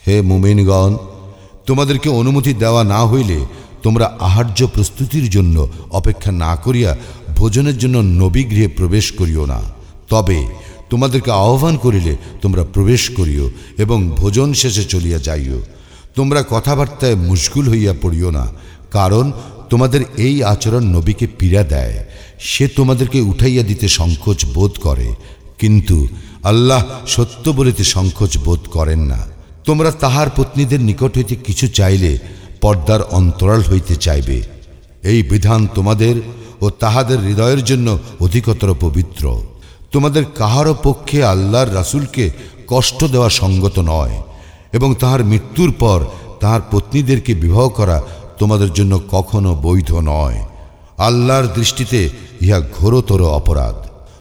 হে মুমিনগণ, তোমাদেরকে অনুমতি দেওয়া না হইলে তোমরা আহার্য প্রস্তুতির জন্য অপেক্ষা না করিয়া ভোজনের জন্য নবীগৃহে প্রবেশ করিও না। তবে তোমাদেরকে আহ্বান করিলে তোমরা প্রবেশ করিও এবং ভোজন শেষে চলিয়া যাইও। তোমরা কথাবার্তায় মুশগুল হইয়া পড়িও না, কারণ তোমাদের এই আচরণ নবীকে পীড়া দেয়। সে তোমাদেরকে উঠাইয়া দিতে সংকোচ বোধ করে, কিন্তু আল্লাহ সত্য বলিতে সংকোচ বোধ করেন না। তোমরা তাহার পত্নীদের নিকট হইতে কিছু চাইলে পর্দার অন্তরাল হইতে চাইবে। এই বিধান তোমাদের ও তাহাদের হৃদয়ের জন্য অধিকতর পবিত্র। তোমাদের কাহারও পক্ষে আল্লাহর রাসূলকে কষ্ট দেওয়া সঙ্গত নয়, এবং তাহার মৃত্যুর পর তাহার পত্নীদেরকে বিবাহ করা তোমাদের জন্য কখনো বৈধ নয়। আল্লাহর দৃষ্টিতে ইহা ঘোরতর অপরাধ।